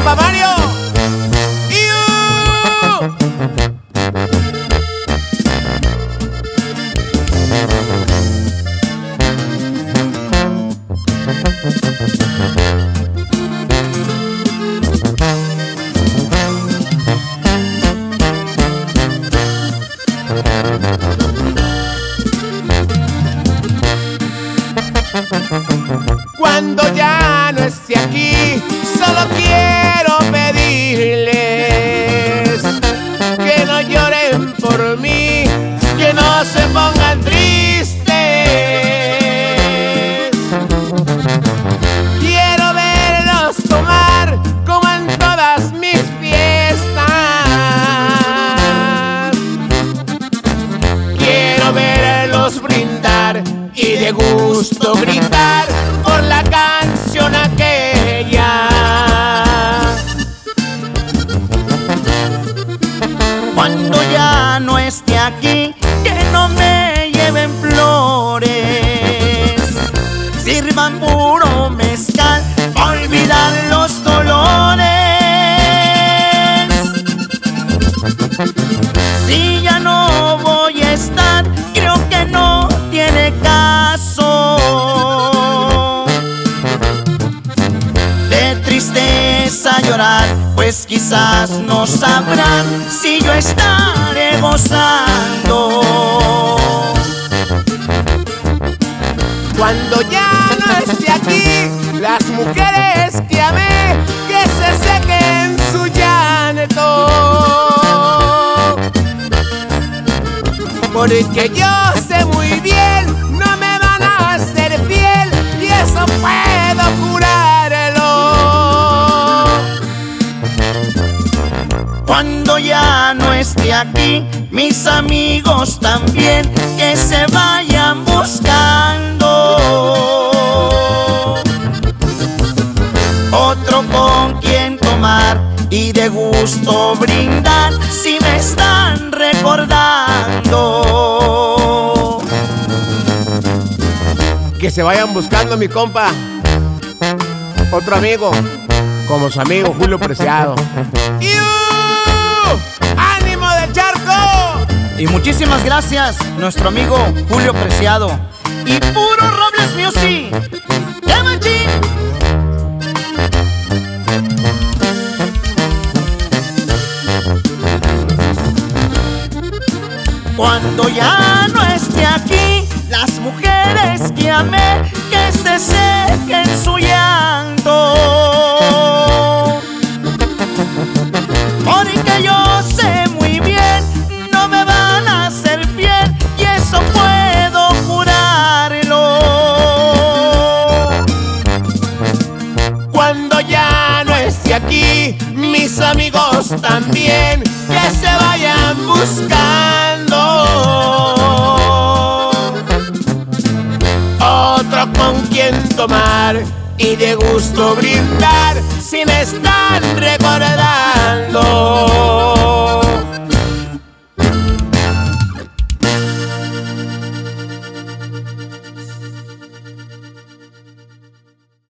compa Mario. Cuando ya no esté aquí, solo quiero pedirles que no lloren por mí, que no se pongan tristes. Quiero verlos tomar como en todas mis fiestas. Quiero verlos brindar y de gusto gritar por la canción aquella. Cuando ya no esté aquí, que no me lleven flores, sirvan puro mezcal pa' olvidar los dolores. Si ya no voy a estar, creo que no tiene caso de tristeza llorar, pues quizás no sabrán si yo estaré gozando. Cuando ya no esté aquí, las mujeres que amé, que se sequen su llanto, porque yo sé muy bien, no me van a ser fiel, y eso puedo jurarlo. Cuando ya no esté aquí, mis amigos también, que se vayan buscando otro con quien tomar y de gusto brindar, si me están recordando. Que se vayan buscando, mi compa, otro amigo, como su amigo Julio Preciado. ¡Ánimo de charco! Y muchísimas gracias, nuestro amigo Julio Preciado. Y puro Robles Music. ¡Ya, machín! Cuando ya no esté aquí, las mujeres que amé, que se sequen su llanto, porque yo sé muy bien, no me van a hacer fiel, y eso puedo jurarlo. Cuando ya no esté aquí, mis amigos también, que se vayan buscando otro con quien tomar y de gusto brindar, si me están recordando.